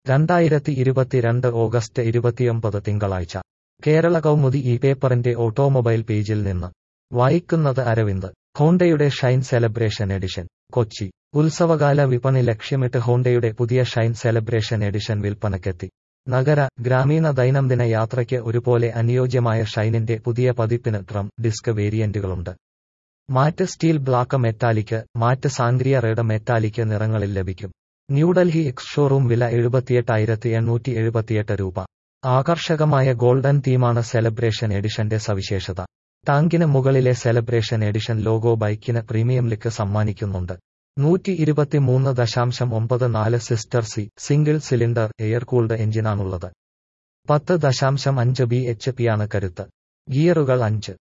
2022 August 29 തിങ്കളാഴ്ച കേരള കൗമുദി ഈ പേപ്പറിന്റെ ഓട്ടോമൊബൈൽ പേജിൽ നിന്ന് വായിക്കുന്നത് അരവിന്ദ്. ഹോണ്ടയുടെ ഷൈൻ സെലിബ്രേഷൻ എഡിഷൻ കൊച്ചി. ഉത്സവകാല വിപണി ലക്ഷ്യമിട്ട് ഹോണ്ടയുടെ പുതിയ ഷൈൻ സെലിബ്രേഷൻ എഡിഷൻ വിൽപ്പനയ്ക്കെത്തി. നഗര, ഗ്രാമീണ ദൈനംദിന യാത്രയ്ക്ക് ഒരുപോലെ അനുയോജ്യമായ ഷൈനിന്റെ പുതിയ പതിപ്പിന് ഡ്രം ഡിസ്ക് വേരിയന്റുകളുണ്ട്. Matte steel black metallic, matte sangria red metallic നിറങ്ങളിൽ ലഭിക്കും. ന്യൂഡൽഹി എക്സ് ഷോറൂം വില 78,878 രൂപ. ആകർഷകമായ ഗോൾഡൻ തീമാണ് സെലിബ്രേഷൻ എഡിഷന്റെ സവിശേഷത. ടാങ്കിന് മുകളിലെ സെലിബ്രേഷൻ എഡിഷൻ ലോഗോ ബൈക്കിന് പ്രീമിയം ലുക്ക് സമ്മാനിക്കുന്നുണ്ട്. 123.94 സിസ്റ്റർ സി സിംഗിൾ സിലിണ്ടർ എയർ കൂൾഡ് എഞ്ചിനാണുള്ളത്. 10.5 bhp യാണ് കരുത്ത്. ഗിയറുകൾ 5.